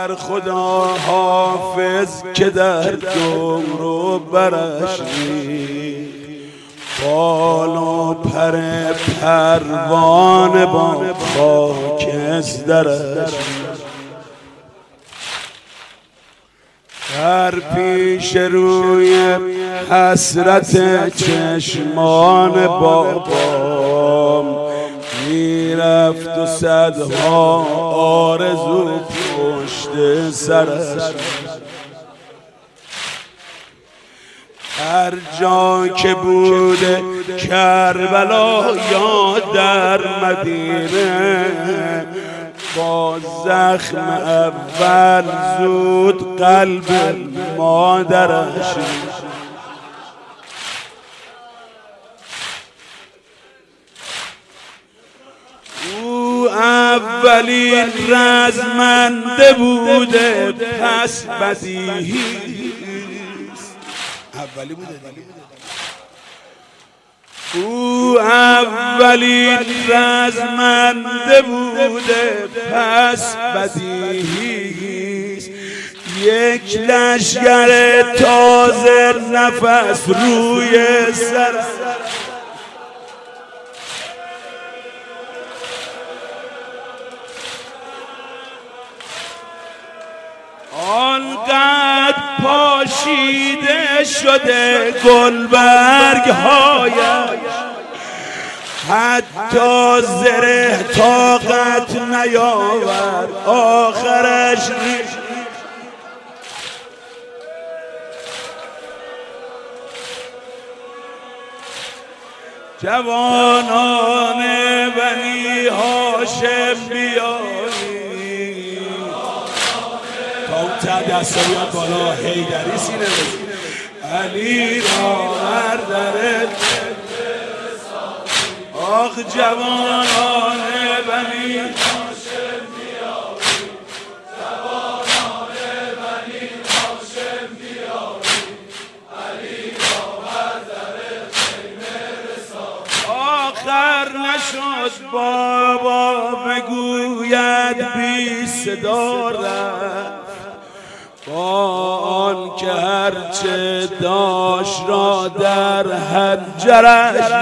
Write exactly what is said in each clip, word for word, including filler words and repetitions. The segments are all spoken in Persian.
بر خدا حافظ که در دم رو برش ریخت، بال و پر پروانه با خاکسترش در پیش روی حسرت چشمان بابام میرفت و صدها آرزو پشت سرش. هر جا که بوده کربلا یا در مدینه، با زخم اول زود قلب مادرش. او اولین رزمنده بوده پس بدیهیست. اولی بوده او اولین رزمنده بوده پس بدیهیست. یک لشگر تازه نفس روی سر، آنقدر پاشیده شده گلبرگ هایش، حتی زره طاقت نیاورد آخرش ریخت. جوانان بنی هاشم بیایید تا اون ته دستا بیاد بالا، حیدری سینه بزن. علی را بردره آخ جوانان بنی هاشم بیایید، جوانان بنی هاشم بیایید، علی را بردره خیمه رسانید. آخر نشد بابا بگوید بی صدا رفت، با آن که هرچه داشت را در حنجرش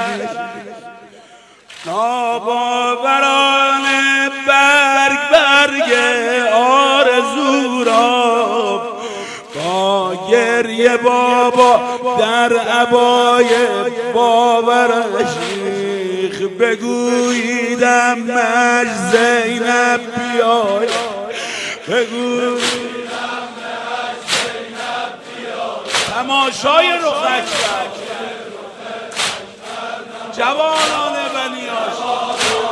ناباورانه برگ برگ آرزو را با گریه بابا در عبای باورش ریخت. بگوییدم مش زینب بیای، بگوییدم مش زینب بیای، تماشای رخش کرد جوانان بنی هاشم.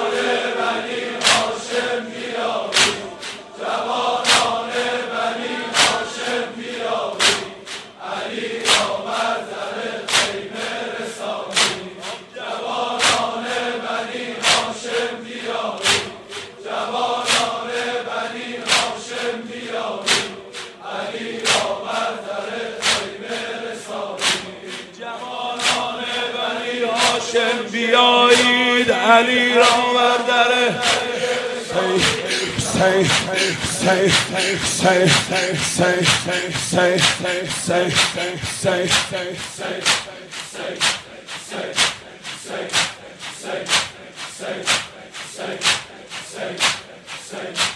جوانان بنی هاشم بیایید، علی را بردر خیمه رسانید. جوانان بنی هاشم بیایید، جوانان بنی هاشم بیایید، علی را بردر خیمه رسانید. جوانان بنی هاشم بیایید، علی را بردر say say say say say say say say say say say say